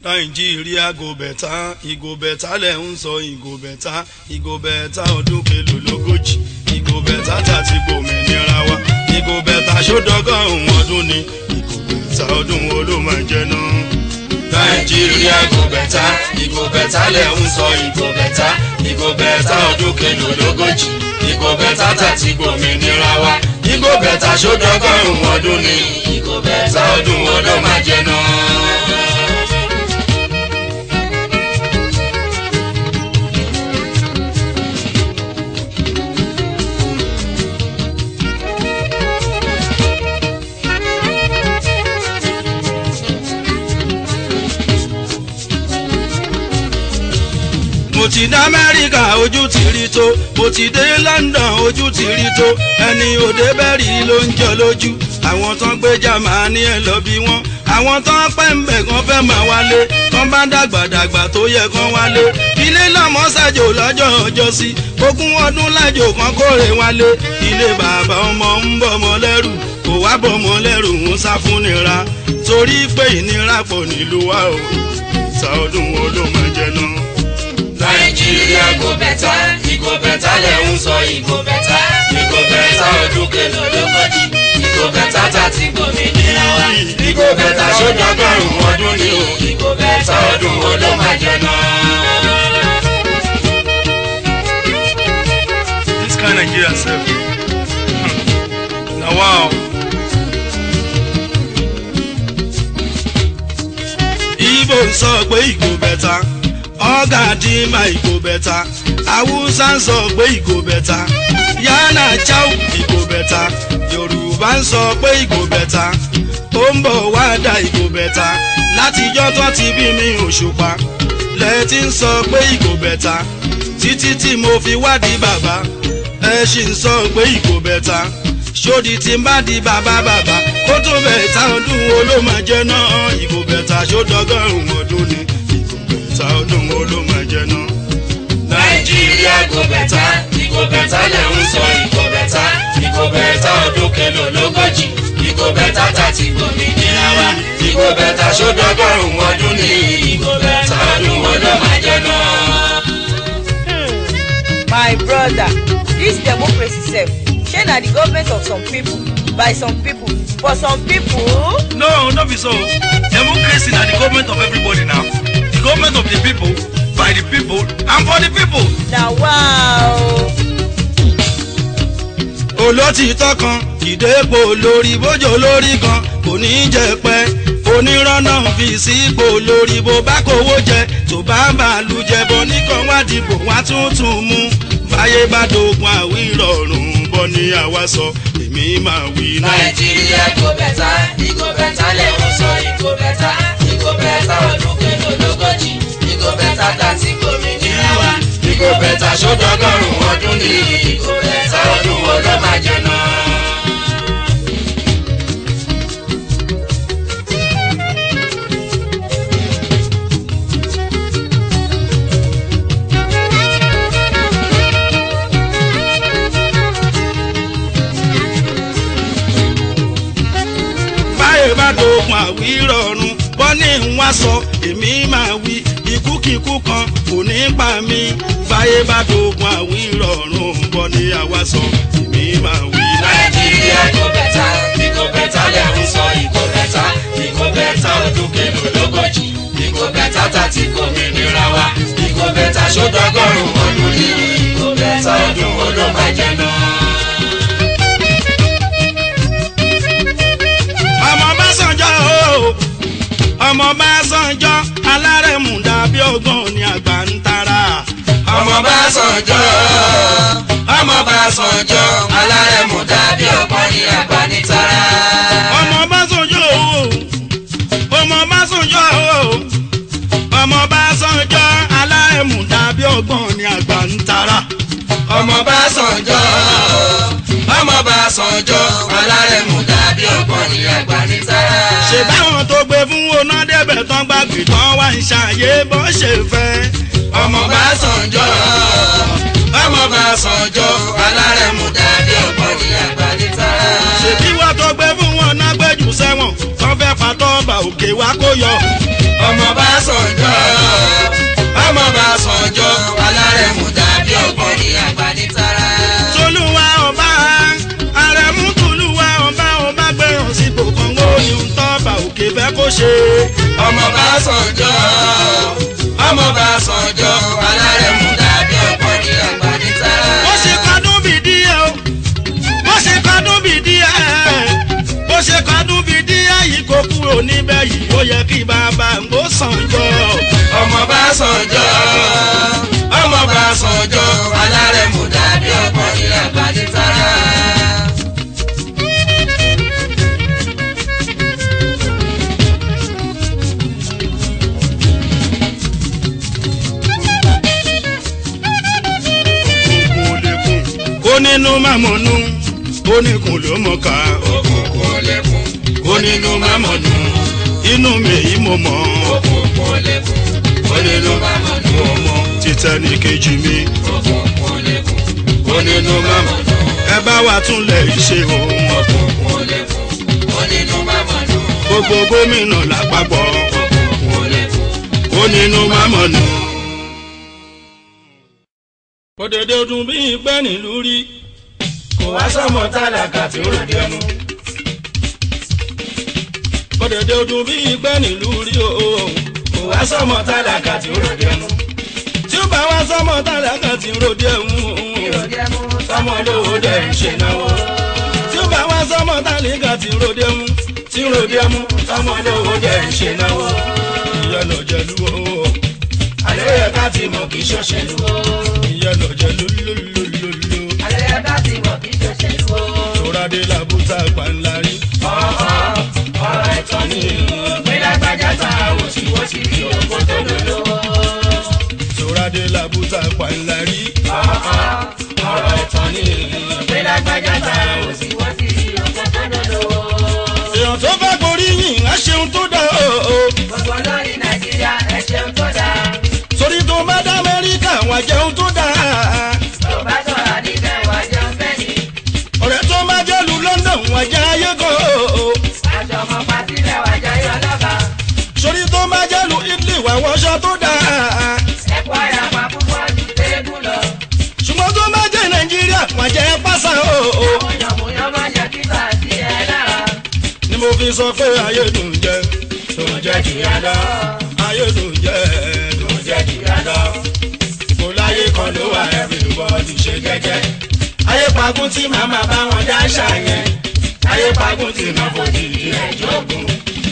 Nàìjíríà go better, ìgò bẹ̀tà lẹ̀ ń sọ ìgò bẹ̀tà ọdún kelo lógójì, ìgò bẹ̀tà tàti gbòmìnira wa, ìgò bẹ̀tà ṣódọ́gọ́rùn ọdún ni, ìgò bẹ̀tà ọdún wo ló máa jẹ náà. Nàìjíríà go better, ìgò bẹ̀tà lẹ̀ ń sọ ìgò bẹ̀tà ọdún kelo lógójì, ìgò bẹ̀tà tàti gbòmìnira wa, ìgò bẹ̀tà ṣódọ́gọ́rùn ọdún ni, ìgò bẹ̀tà ọdún wo ló máa jẹ náà. Mo ti dé Amẹ́ríkà ojú ti rí tó, mo ti dé London ojú ti rí tó, ẹni òde bẹ́rì ló ń jọ lójú, àwọn tán gbé Jámánì ẹ̀ lọ bí wọ́n, àwọn tán pẹ́ ń bẹ̀ kan fẹ́ máa wálé, kán bá dàgbàdàgbà tó yẹ kán wálé, ilé lọ́mọ ṣàjò lọ́jọ́ ọjọ́ sí, ogún ọdún lájò kan kórè wálé, ilé bàbá ọmọ ń bọ̀mọ lẹ́rù, kò wá bọ̀mọ lẹ́rù ń sá fún nira, torí pé ìnira pọ̀ nílùú wa o, ìta ọdún wo ló máa jẹ náà. Nàìjíríà go better, ìgò bẹ̀tà lẹ̀ ń sọ ìgò bẹ̀tà ọdún kelo lógójì, ìgò bẹ̀tà tàti gbòmìnira wa, ìgò bẹ̀tà ṣódọ́gọ́rùn ọdún ni o, ìgò bẹ̀tà ọdún wo ló máa jẹ náà. This kind of Nigeria sef. Na wow. Igbo ń sọ pé ìgò bẹ̀tà, Ọ̀gàdìmà ìgò bẹ̀tà, Haúsá ń sọ pé ìgò bẹ̀tà, Yánà Cháu ìgò bẹ̀tà, Yorùbá ń sọ pé ìgò bẹ̀tà, ó ń bọ̀ wá dá ìgò bẹ̀tà, látijọ́ tó ti bí mi Òṣùpá, lẹ́tí ń sọ pé ìgò bẹ̀tà, títí tí mo fi wádìí bàbá, ẹ ṣì ń sọ pé ìgò bẹ̀tà, ṣódì tí ń bá di bàbá kó tó bẹ̀tà ọdún wo ló máa jẹ náà, ìgò bẹ̀tà ṣódọ́gọ́rùn ọdún ni, ìgò ọdún wo ló máa jẹ náà. Nàìjíríà go better, ìgò bẹ̀tà lẹ̀ ń sọ ìgò bẹ̀tà ọdún kelo lógójì, ìgò bẹ̀tà tàti gbòmìnira wa, ìgò bẹ̀tà ṣódọ́gọ́rùn ọdún ni, ìgò bẹ̀tà ọdún wo ló máa jẹ náà. My brother, this democracy sef, shey na the government of some people, by some people, for some people? No be so. Democracy na the government of everybody now. The government of the people, by the people, and for the people. Na wow. Olótìtọ́ kan ìdépò lórí bójó lórí kan kò ní jẹ pẹ́, onírànà fi sípò lórí bó bá kówó jẹ, tó bá bàálù jẹ bọ́ nìkan wá dìbò wá tuntun mú, báyé bá dogun àwírọ̀rùn bọ́ ní àwa sọ èmi máa wí. Nàìjíríà go better, ìgò bẹ̀tà lẹ̀ ń sọ ìgò bẹ̀tà ọdún kelo lógójì, ìgò bẹ̀tà tàti gbòmìnira wa, ìgò bẹ̀tà ṣódọ́gọ́rùn ọdún ni, ìgò bẹ̀tà ọdún wo ló máa jẹ náà. Bá dogun àwírọ̀rùn bọ́ ní ń wá sọ èmi máa wí, ikúkíkú kan kò ní pa mí, báyé bá dogun àwírọ̀rùn bọ́ ní àwa sọ èmi máa wí. Nàìjíríà go better, ìgò bẹ̀tà lẹ̀ ń sọ ìgò bẹ̀tà ọdún kelo lógójì, ìgò bẹ̀tà tàti gbòmìnira wa, ìgò bẹ̀tà ṣódọ́gọ́rùn ọdún ni, ìgò bẹ̀tà ọdún wo ló máa jẹ náà. Ọmọ Básanjọ́ alárẹ̀mú dàbí ọgbọ́n ní àgbà ń tara. Ọmọ Básanjọ́ alárẹ̀mú dàbí ọgbọ́n ní àgbà ń tara. Ọmọ Básanjọ́ alárẹ̀mú dàbí ọgbọ́n ní àgbà ń tara. Ọmọ Básanjọ́ alárẹ̀mú dàbí ọgbọ́n ní àgbà ń tara. Ṣé báwọn tó gbé fún oná débẹ̀ tán gbàgbé tán wá ń ṣàyè bó ṣe fẹ́. Ọmọ Básanjọ́ alárẹ̀mú dàbí ọgbọ́n ní àgbà ń tara. Ṣèbí wọ́n tó gbé fún wọn náà gbẹ́jù sẹ́wọ̀n tán fẹ́ fatọ́ ọba òkè wá kó yọ. ọmọ bá sànjọ́ ọmọ bá sànjọ́ alárẹ̀mú dàbí ọgbọ́n ní àgbàdì tara. tolúwa ọba àrẹ̀mú tolúwa ọba ọba gbẹ̀rán sípò kan ó ní ń tọ́ba òkè fẹ́ kó ṣe. ọmọ bá sànjọ́ ọmọ bá sànjọ́ alárẹ̀mú dàbí ọgbọ́n ní àgbàdì tara. ó ṣe kadún bì díẹ̀ o ó ṣe kadún bì díẹ̀ ó ṣe kadún bì díẹ̀ yìí kò kúrò níbẹ̀ yìí ó yẹ kí bàbá ń gbó sànjọ́. ọmọ bá sànjọ́ ọmọ bá sànjọ́ alárẹ̀mú dàbí ọgbọ́n ní àgbàdì tara. kó nínú mamọ̀nù ó ní kùn ló mọ̀ ká. òkùnkùn ò lè kún kó nínú mamọ̀nù inú mi yìí mo mọ̀. òkùnkùn ò lè kún kó nínú mamọ̀nù ọmọ títẹ̀ ní kejì mi. òkùnkùn ò lè kún kó nínú mamọ̀nù ẹ bá wa tún lẹ̀ ṣe o. òkùnkùn ò lè kún kó nínú mamọ̀nù gbogbo gómìnà lápapọ̀ òkùnkùn ò lè kún kó nínú mamọ̀nù. òdèdè ọdún bí ìpẹ́ nílùú rí kò wá sọmọ tálákà tí ó ròde ẹnu. òdèdè ọdún bí ìpẹ́ nílùú rí o kò wá sọmọ tálákà tí ó ròde ẹnu. tí ó bá wá sọmọ tálákà tí ń ròde ẹ̀hún sọmọ lówó dẹ̀ ń ṣe náwó. tí ó bá wá sọmọ tálákà tí ń ròde ẹ̀hún tí ń ròde ẹmu sọmọ lówó dẹ̀ ń ṣe náwó. ìyẹn lọ jẹlu o àlẹ́ yẹ ká ti mọ̀ kí ṣọ́ṣẹ́lu o. ìyẹn lọ jẹlu lólólólóló àlẹ́ yẹ ká ti mọ̀ kí ṣọ́ṣẹ́lu o. tòrádé làbúta pàǹlarí. ọ̀rọ̀ ẹ̀tọ́ ni pé lágbájá ta wòsíwòsí kí òkú tó lòlò. tòrádé làbúta pàǹlarí. ọ̀rọ̀ ẹ̀tọ́ ni pé lágbájá ta wòsíwòsí kí òkú tó lòlò. èèyàn tó bá gorí yìn á ṣeun tó dá o. gbogbo lórí nàìjíríà ẹ ṣeun tó dáa. torí tó bá dá amẹ́ríkà wà jẹun tó dá. tó bá sọ̀rọ̀ níbẹ̀ wá jẹun fẹ́ ni. ọ̀rẹ́ tó bá jẹ́lu London wà jẹ́ ayé kan o. aṣọ ọmọ pàtílẹ̀ wá jẹ́ yọ lọ́ba. torí tó bá jẹ́lu Italy wà wọṣọ tó dá. ẹ̀kọ́ àyàpá púpọ̀ ju téégún lọ. ṣùgbọ́n tó bá jẹ́ Nàìjíríà wà jẹ́ pásá o. àwọn yànmùyán máa jẹ́ kíkà sí ẹ lára. ni mo fi sọ pé ayé dùn jẹ dùn jẹ́ jù yá lọ. ayé dùn jẹ dùn jẹ́ jù yá lọ. kò láyé kan ló wà everybody ṣe jẹ́jẹ́. ayé pagún tí màmá bá wọn dá ṣàyẹn ayé pagún tí màá fojú ẹ̀ jókòó.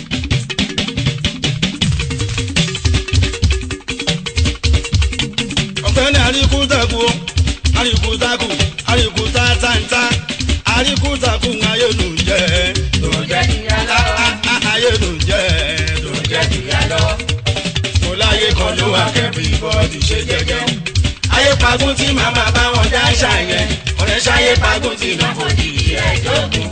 ọ̀gbẹ́ni àríkútàkù àríkútàkù àríkútàtàntà àríkútàkù ayé dùn jẹ dùn jẹ́ jù yá lọ. ayé dùn jẹ dùn jẹ́ jù yá lọ. kò láyé kan ló wà everybody ṣe jẹ́jẹ́. ayé pagún tí màmá bá wọn dá ṣàyẹn ọ̀rẹ́ ṣayé pagún tí màá fojú ẹ̀ jókòó.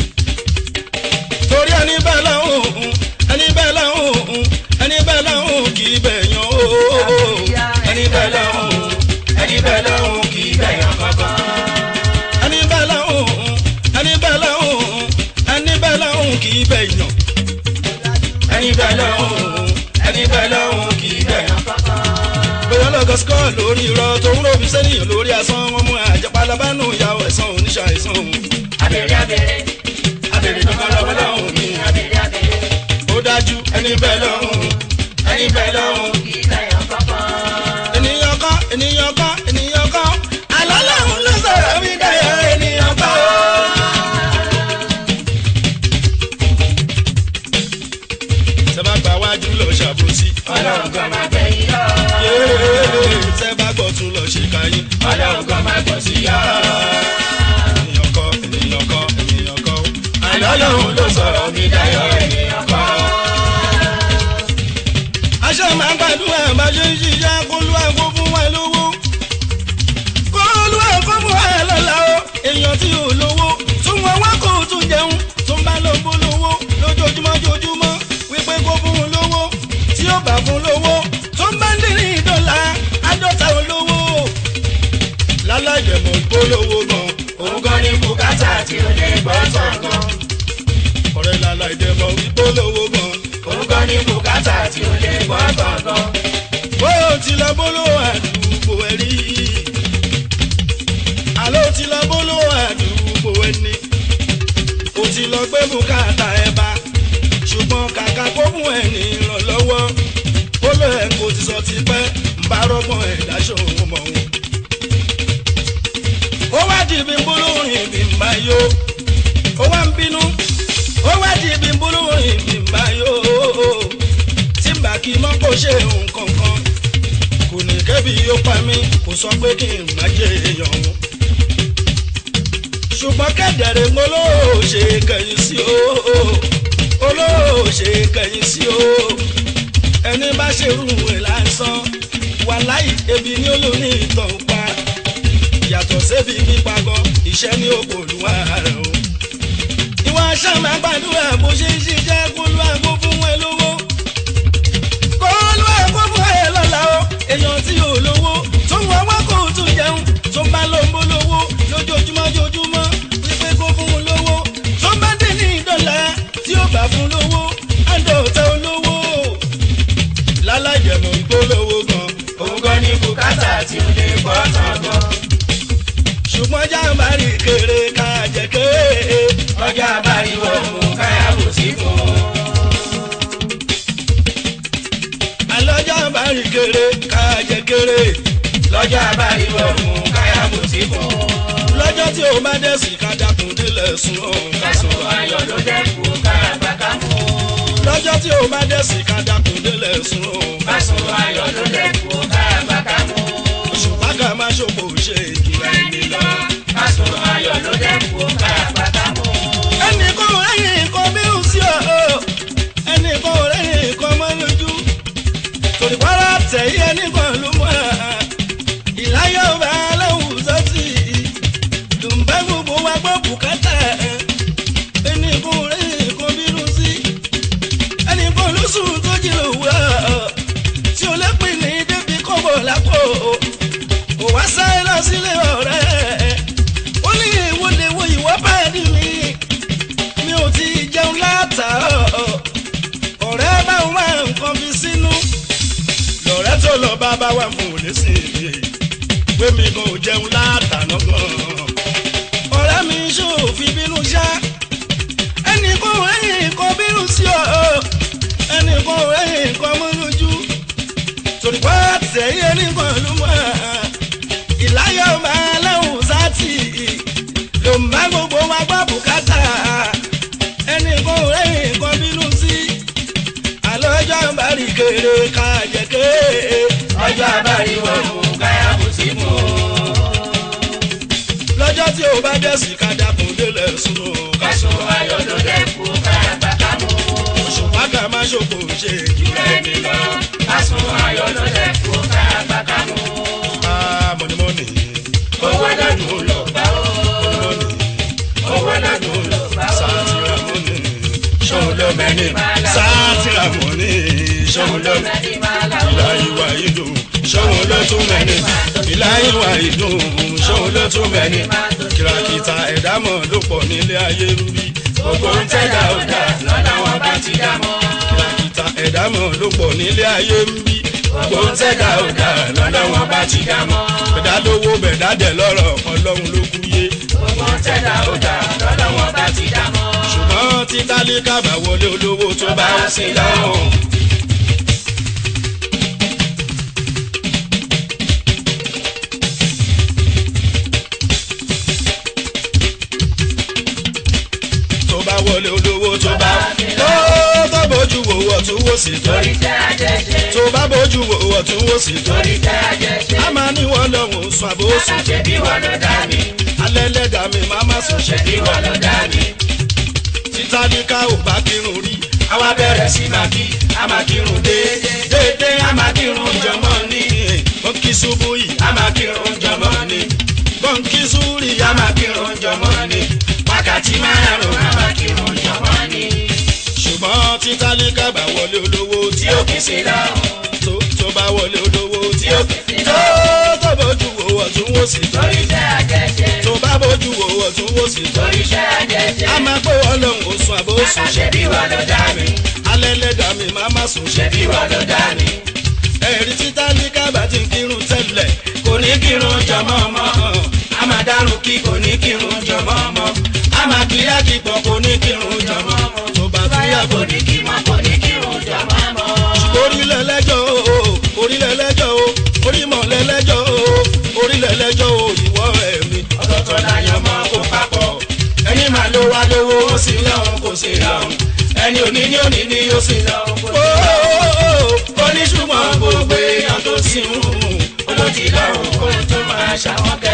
torí ẹni bẹ́ẹ̀ lọ́hùn ẹni bẹ́ẹ̀ lọ́hùn ẹni bẹ́ẹ̀ lọ́hùn kì í bẹ̀yàn o. ẹni bẹ́ẹ̀ lọ́hùn ẹni bẹ́ẹ̀ lọ́hùn kì í bẹ̀yàn kankan. ẹni bẹ́ẹ̀ lọ́hùn ẹni bẹ́ẹ̀ lọ́hùn ẹni bẹ́ẹ̀ lọ́hùn kì í bẹ̀yàn. ẹni bẹ́ẹ̀ lọ́hùn ẹni bẹ́ẹ̀ lọ́hùn kì í bẹ̀yàn kankan. bóyá lọ́gọ́ skọ́ lórí irọ́ tó ń ròbí sẹ́niyàn lórí asán wọn mú àjẹpálábánú ìyàwó ẹ̀sán oníṣàìsàn òun. abèrè abèrè abèrè tó kọ́ lọ́wọ́ lọ́hùn mi abèrè abèrè. ó dájú ẹni bẹ́ẹ̀ lọ́hùn ẹni bẹ́ẹ̀ lọ́hùn kì í bẹ̀yàn kankan. ènìyàn kọ́ ènìyàn kọ́ ènìyàn kọ́ alálàhùn ló sọ̀rọ̀ mí dáyọ̀ ènìyàn kọ́. sẹ́bà gba wájú lọ ṣàbòsí. ọlọ́run kan máa gbẹ̀yìn yọ. sẹ́bà gbọ́ tún lọ ṣe káyé. ọlọ́run kan máa gbọ̀ sí yọ. ènìyàn kọ́ ènìyàn kọ́ ènìyàn kọ́. ọlọ́run ló sọ̀rọ̀ mí dáyọ̀ ènìyàn kọ́. aṣọ máa ń gbàdúrà bá ṣe ń ṣiṣẹ́ kólúwà kó fún wa lówó. kólúwà kó fún wa lọ́la o. èèyàn tí ò lówó tún wọn wá kó tún jẹun tó ń bá lọ bó lówó lójoojúmọ́ jójúmọ́ wípé kó fún un lówó tí ó bá fún lówó tó ń bá ń dín ní ìdọ́là àádọ́ta olówó. láláìdẹ̀mọ̀ ìpolówó gan òun gan ni bùkátà tí ó lè gbọ́ tán gan. ọ̀rẹ́ láláìdẹ̀mọ̀ ìpolówó gan òun gan ní bùkátà tí ò lè gbọ́ gangan. bó ti lọ bólówó àdúgbò ẹ rí àló ti lọ bólówó àdúgbò ẹni ó ti lọ gbé bùkátà ẹ bá ṣùgbọ́n kàkà kó fún ẹ ní ìrànlọ́wọ́ ó lọ ẹ̀ kó ti sọ ti pẹ́ ń bá rọ́gbọ́n ẹ̀ dáṣọ òun mọ̀ òun. ó wá di ibi bólórin ibi ń bá yó ó wá ń bínú ó wá di ibi bólórin ibi ń bá yó tí ń bá kí mọ́ kó ṣe nǹkan kan kò ní kẹ́bi yóò pa mí kò sọ pé kí n má jẹ èèyàn òun. ṣùgbọ́n kẹ́dẹ̀rẹ́ ń olóòṣè kẹ̀yìn sí o olóòṣè kẹ̀yìn sí o ẹni bá ṣerú ẹ̀ lásán wàláì ebi ní olóní ìtàn pa yàtọ̀ sébi pípa gan iṣẹ́ ní òpòlùwà rẹ̀ o. ìwà sàmà gbàdúrà bó ṣe ń ṣiṣẹ́ kólú àgbo fún ẹ lówó kólú àgbo fún ẹ lọ́la o èèyàn tí ò lówó tó ń wọ́wọ́ kó tún jẹun tó ń bá ló ń bó lówó lójoojúmọ́ jojúmọ́ wípé kó fún un lówó tó ń bá dé ní ìdọ́là tí ó bá fún lówó àdọ̀tà olówó lálàjẹmọ̀ ìgbólówó gan òun gan ní bùkátà tí ò lè gbọ́ gangan. ṣùgbọ́n jàǹbá rí kéré ká jẹ kéré ọjà àbáríwọ̀ mú káyàwó sí fún un. àlọ́ jàǹbá rí kéré ká jẹ kéré lọ́jà àbáríwọ̀ mú káyàwó sí fún un. lọ́jọ́ tí o bá dẹ̀ sí ká dákun délẹ̀ sùn ọ̀hún ká sùn ayọ̀ ló dẹ́kun káràgbà ká mú. lọ́jọ́ tí o bá dẹ̀ sí ká dákun délẹ̀ sùn ọ̀hún ká sùn ayọ̀ ló dẹ́kun káràgbà ká mú. ṣùgbọ́n ká má ṣòfò ṣe ìkìlá ẹni lọ. Kásùn ayọ̀ ló dẹ́kun káràgbà ká mú. ẹnì kan rẹ́yìn kan bí ó sí ọ̀ ẹnì kan rẹ́yìn kan mọ́ lójú torí pàrọ̀ tẹ̀yí ẹnì kan ló mọ̀ ìláyọ̀ bá lọ́hùn sọ́tì dùnbẹ́ gbogbo wa gbọ́ bùkátà ẹnì kan rẹ́yìn kan bínú sí ẹnì kan ló sùn tó jí lòwúrọ̀ tí ó lépin ní débi kọ́bọ̀ lápò ò wá sáré lọ sílé ọ̀rẹ́ ó ní ìwọlẹ̀wọ̀ ìwọ́ bá dì mí mi ò ti jẹun látàárọ̀ ọ̀rẹ́ bá ń wá nǹkan fi sínú lọ̀rẹ́ tó lọ bá wà fún òní sí i pé mi kò jẹun látàná gan ọ̀rẹ́ mi ṣòfin bínú ṣá ẹnì kan rẹ́yìn kan bínú sí ọ ẹnì kan rẹ́yìn kan mú lójú torí pé tẹ̀yẹ nìkan ló mọ̀ ìláyọ̀ máa lẹ́hùn sátì ló ń bá gbogbo wa gbọ́ bùkátà ẹnì kan rẹ́yìn kan bínú sí àlọ́jọ́ ń bá rí kéré ká jẹ kéré ọjọ́ àbáríwọ̀ mú káyàwó sí fún un. lọ́jọ́ tí o bá dẹ̀ sí ká dákun délẹ̀ sùn Kásùn ayọ̀ ló dẹ́kun káràgbà ká mú. ṣùgbọ́n ká má ṣòfò ṣe ìkìlá ẹni lọ. Kásùn ayọ̀ ló dẹ́kun káràgbà ká mú. mọ̀nìmọ́nì owó lọ́dún ló bá ó. owó lọ́dún ló bá ó. sátìrámọ́nì ṣòun ló mẹ́ni máa la ó. sátìrámọ́nì ṣòun ló mẹ́ni máa la ó. ìlà ìwà ìdùn ṣòun ló tún mẹ́ni ìlà ìwà ìdùn ṣòun ló tún mẹ́ni kìràkìtà ẹ̀dámọ̀ ló pọ̀ nílé ayé rúbí gbogbo ń tẹ́jà ó dà lọ́dọ̀ wọn bá ti dá mọ́. kìràkìtà ẹ̀dámọ̀ ló pọ̀ nílé ayé rúbí gbogbo ń tẹ́jà ó dà lọ́dọ̀ wọn bá ti dá mọ́. bẹ̀dá lówó bẹ̀dá dẹ̀ lọ́rọ̀ ọlọ́run ló kú yé gbogbo ń tẹ́jà ó dà lọ́dọ̀ wọn bá ti dá mọ́. ṣùgbọ́n tí tálíkà bá wọlé olówó tó bá ń sin lọ́rùn. tó bá wọlé olówó tó bá tó bójú wo ọ̀tún wò sí torí tẹ́ àjẹjẹ. tó bá bójú wo ọ̀tún wò sí torí tẹ́ àjẹjẹ. a máa ní wọn lọ́hùn sùn àbó sùn ṣe bí wọn ló dá mi. alẹ́ lẹ́dàá mi máa má sùn ṣe bí wọn ló dá mi. títà ní ká ò bá kírun rí àwa bẹ̀rẹ̀ sí máa kí a máa kírun déédéé a máa kírun jọmọ́ ní. bọ́ǹkì ṣubú yìí a máa kírun jọmọ́ ní. bọ́ǹkì súrì a máa kírun jọmọ́ ní. wákàtí márùn-ún a máa kírun jọmọ́ ní. ṣùgbọ́n títà ní ká bá wọlé olówó tí ó kì í sí lọ́rùn. tó bá wọlé olówó tí ó kì í sí lọ́rùn. tó bójú wo ọ̀tún wò sí torí tẹ́ àjẹjẹ. tó bá bójú wo ọ̀tún wò sí torí tẹ́ àjẹjẹ. a máa pé wọn lọ́hùn oṣù àbó sùn ṣe bí wọn ló dá mi. lẹ́lẹ́dà mi má má sùn ṣe ṣebí wà ló dá mi. ẹ̀rí títà ní kábà tí ń kírun tẹ́lẹ̀ kò ní kírun jọmọ́ ọmọ a máa dárun kí kò ní kírun jọmọ́ ọmọ a máa kíyà kí pọ̀ kò ní kírun jọmọ́ ọmọ tó bá túyà kò ní kí mọ́ kò ní kírun jọmọ́ ọmọ. orílẹ̀ lẹ́jọ́ o orílẹ̀ lẹ́jọ́ o orímọ̀ lẹ́lẹ́jọ́ o orílẹ̀ lẹ́jọ́ o ìwọ ẹ̀mí ọ̀tọ̀ọ̀tọ̀ láyọ̀ mọ́ kó papọ̀ ẹni máa ló wá lówó ó sì lọ́hùn kò sí lọ́hùn ẹni òní ní òní ní ó sì lọ́hùn kò sí lọ́hùn. oníṣùgbọ́n gbogbo èèyàn tó sì ń hùn olódì lọ́hùn kó tó máa ṣàwọn kẹ́.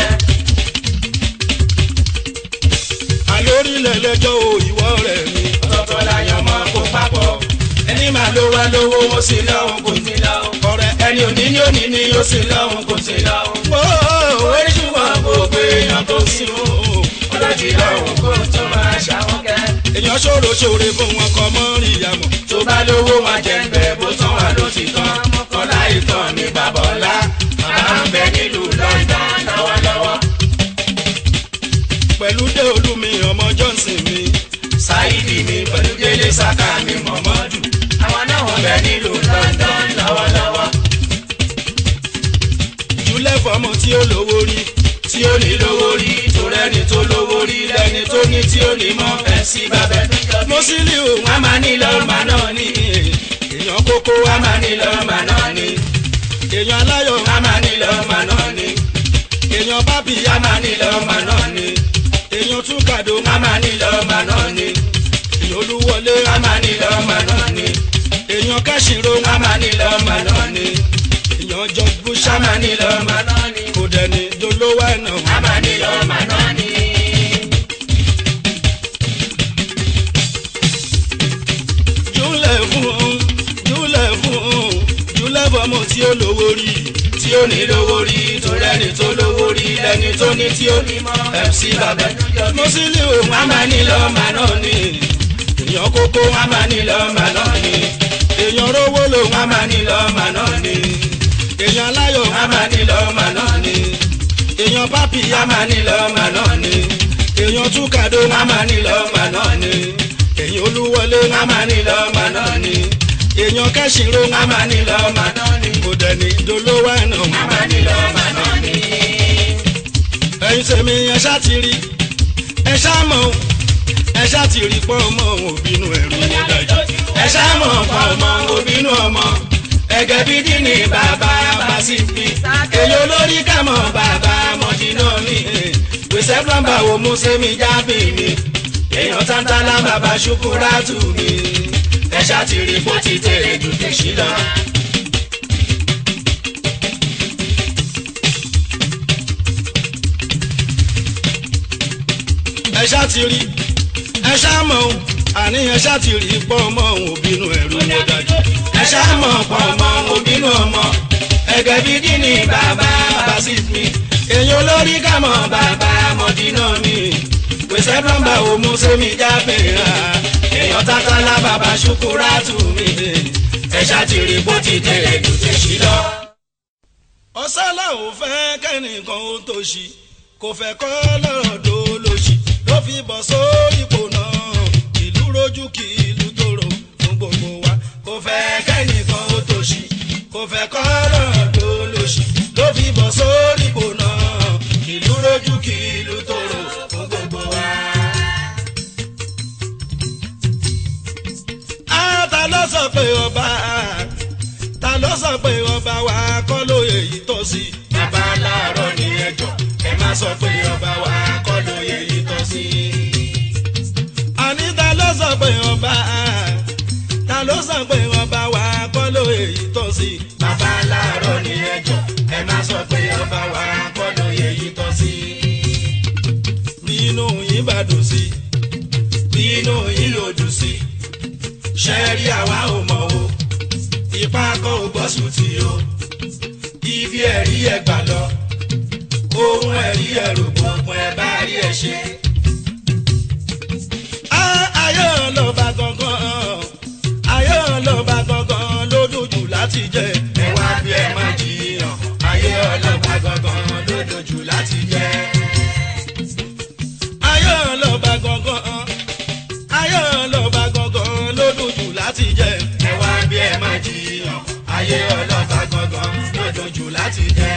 àlórílẹ̀ lẹ́jọ́ o ìwọ rẹ̀ mi ọ̀tọ̀ọ̀tọ̀ láyọ̀ mọ́ kó papọ̀ ẹni máa ló wá lówó ó sì lọ́hùn kò sí lọ́hùn ọ̀rẹ́ ẹni òní ní òní ní ó sì lọ́hùn kò sí lọ́hùn. oníṣùgbọ́n gbogbo èèyàn tó sì ń hùn olódì lọ́hùn kó tó máa ṣàwọn kẹ́. èèyàn ṣòro ṣòre fún wọn kọ mọ́ rí ìyàmọ̀ tó bá lówó wọn jẹ ń bẹ bó tán wà ló ti tán kọlá ìtàn ní bàbọ̀lá bàbá ń bẹ nílùú London lọ́wọ́lọ́wọ́. pẹ̀lú dé olúmi ọmọ Johnson mi Sáìdì mi pẹ̀lú Délé Sàká mi Mọ̀mọ́dù àwọn náà wọ́n bẹ nílùú London lọ́wọ́lọ́wọ́. jùlẹ̀ fọmọ tí ó lówó rí tí ó ní lówó rí torẹ́ni tó lówó rí lẹ́ni tó ní tí ó ní mọ́ ẹ̀ sí bàbá mo sì rí òun wọ́n máa ní lọ́ọ̀mà náà ní èèyàn kókó wa wọ́n máa ní lọ́ọ̀mà náà ní èèyàn aláyọ̀ wọ́n máa ní lọ́ọ̀mà náà ní èèyàn bábí wọ́n máa ní lọ́ọ̀mà náà ní èèyàn túkàdó wọ́n máa ní lọ́ọ̀mà náà ní èèyàn olúwọlé wọ́n máa ní lọ́ọ̀mà náà ní èèyàn kẹ́sìnrò wọ́n máa ní lọ́ọ̀mà náà ní èèyàn jọ búṣà wọ́n máa ní lọ́ọ̀mà náà ní kò dẹni dolówó ẹ̀nà wọ́n máa ní lọ́ọ̀mà náà ní. jùlẹ̀ fọmọ tí ó lówó rí tí ó ní lówó rí torẹ́ni tó lówó rí lẹ́ni tó ní tí ó ní mọ́ MC bàbá mo sì rí òun wọ́n máa ní lọ́ọ̀mà náà ní èèyàn kókó wọ́n máa ní lọ́ọ̀mà náà ní èèyàn rówó lòun wọ́n máa ní lọ́ọ̀mà náà ní èèyàn aláyọ̀ wọ́n máa ní lọ́ọ̀mà náà ní èèyàn pápí wọ́n máa ní lọ́ọ̀mà náà ní èèyàn túkàdó wọ́n máa ní lọ́ọ̀mà náà ní èèyàn olúwọlé wọ́n máa ní lọ́ọ̀mà náà ní èèyàn kẹ́sìnrò wọ́n máa ní lọ́ọ̀mà náà ní kò dẹni dolówó ẹ̀nà wọ́n máa ní lọ́ọ̀mà náà ní. ẹ̀yin tèmi ẹ ṣá ti rí ẹ ṣá mọ̀ ẹ ṣá ti rí pọ́ ọmọ òbínú ẹ̀rù ó dájú ẹ ṣá mọ̀ ọ̀pọ̀ ọmọ òbínú ọmọ ẹgẹ bídí ni bàbá bá sì fi èyí olórí kàmọ́ bàbá mọ̀dínà mi gbèsè plọ́mbà wo mú sẹ́mi jábì mi èèyàn tántálá bàbá ṣukúrátù mi ẹ ṣá ti rí bó ti tèrè jù tèṣí lọ. ẹ ṣá ti rí ẹ ṣá mọ̀ àní ẹ ṣá ti rí pọ́ ọmọ òbínú ẹ̀rù ó dájú ẹ ṣá mọ̀ ọ̀pọ̀ ọmọ òbínú ọmọ ẹgẹ bídí ni bàbá bá sì fi èyí olórí kàmọ́ bàbá mọ̀dínà mi gbèsè plọ́mbà wo mú sẹ́mi jábì rà èèyàn tántálá bàbá ṣukúrátù mi ẹ ṣá ti rí bó ti tèrè jù tèṣí lọ. ọ̀sálà ò fẹ́ kẹ́nìkan ó tó ṣì kò fẹ́ kọ́ lọ́rọ̀ tó lóṣì ló fi bọ̀ sórí ipò náà ìlú rojú kí ìlú tòrò fún gbogbo wa kò fẹ́ kẹ́nìkan ó tó ṣì kò fẹ́ kọ́ lọ́rọ̀ tó lóṣì ló fi bọ̀ sórí ipò náà ìlú rojú kí ìlú tòrò fún gbogbo wa. ta ló sọ pé ọba ta ló sọ pé ọba wa kọ́ lóye yìí tó sí. bàbá láàárọ̀ ní ẹjọ́ ẹ má sọ pé ọba wa kọ́ lóye yìí tọ́ sí. àní ta ló sọ pé ọba ta ló sọ pé ọba wa kọ́ lóye yìí tó sí. bàbá láàárọ̀ ní ẹjọ́ ẹ má sọ pé ọba wa kọ́ lóye yìí tọ́ sí. bínú yín bá dùn sí bínú yín ló dùn sí ṣẹ́ẹ́rí àwa ò mọ̀ o ipá kọ́ ò gbọ́ sùn tí o ibi ẹ̀rí ẹ̀ gbà lọ ohun ẹ̀rí ẹ̀ rò gbogbo ẹ̀ bá rí ẹ̀ ṣe. ayé ọlọ́ba gangan ayé ọlọ́ba gangan ló dojú láti jẹ. ẹ wá bí ẹ má jiyàn ayé ọlọ́ba gangan ló dojú láti jẹ. ayé ọlọ́ba gangan ayé ọlọ́ba gangan ló dojú láti jẹ. láti jẹ.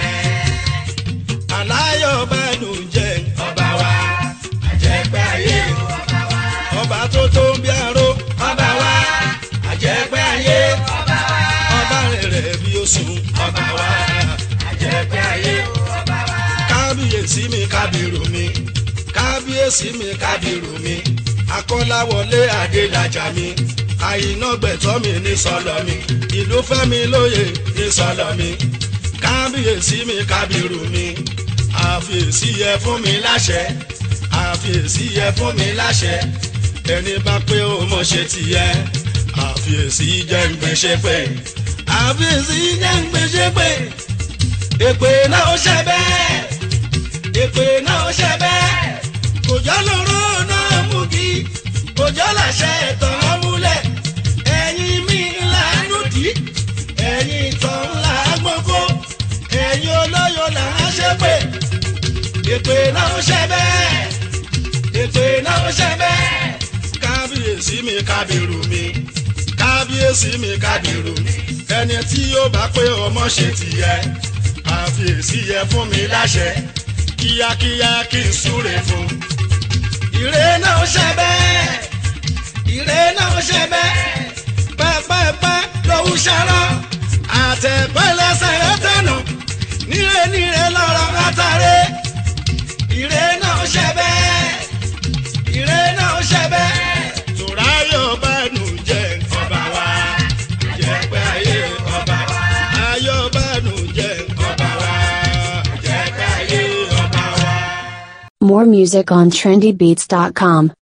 aláyọ̀ bẹ́ẹ̀nù jẹ́ ọba wa àjẹpẹ́ ayé ọba wa. ọba tó tó ń bí aró ọba wa àjẹpẹ́ ayé ọba wa. ọba rẹ̀ bí ó sùn ọba wa àjẹpẹ́ ayé ọba wa. kábíyèsí mi kábírù mi kábíyèsí mi kábírù mi akọ́láwọlé adélájà mi àyìnà gbẹ̀tọ́ mi ní sọlọ mi ìlú fẹ́mi lóye ní sọlọ mi kábíyèsí mi kábírù mi àfiyèsí yẹ fún mi láṣẹ àfiyèsí yẹ fún mi láṣẹ ẹni bá pé ó mọ̀ ṣe tìyẹ àfiyèsí jẹ́ ń gbèsè pé àfiyèsí jẹ́ ń gbèsè pé èpè náà ó ṣe bẹ́ẹ̀ èpè náà ó ṣe bẹ́ẹ̀ kò jọ́ lóró náà mú kí kò jọ́ làṣẹ ẹ̀tàn ọmúlẹ̀ ẹ̀yin mi ńlá nùdí ẹ̀yin ìtàn ńlá gbọ́kọ́ ẹ̀yin olóyò là á ṣe pé èpè náà ó ṣe bẹ́ẹ̀ èpè náà ó ṣe bẹ́ẹ̀ kábíyèsí mi kábírù mi kábíyèsí mi kábírù mi ẹni tí yóò bá pé ọmọ ṣe tìyẹ àfiyèsí yẹ fún mi láṣẹ kíákíá kí n súre fún. Ire náà ó ṣe bẹ́ẹ̀ ire náà ó ṣe bẹ́ẹ̀ pẹ́pẹ́pẹ́ lòún ṣarọ́ àtẹ̀pẹ́ lẹ́sẹ̀ rẹ̀ tẹ̀nà níre níre lọ́rọ̀ látàrí. Ire náà ó ṣe bẹ́ẹ̀ ire náà ó ṣe bẹ́ẹ̀ tòráyọ̀ bá nù jẹ́ ọba wa àjẹpẹ́ ayé ọba wa ayọ̀ bá nù jẹ́ ọba wa àjẹpẹ́ ayé ọba wa. More music on trendybeats.com.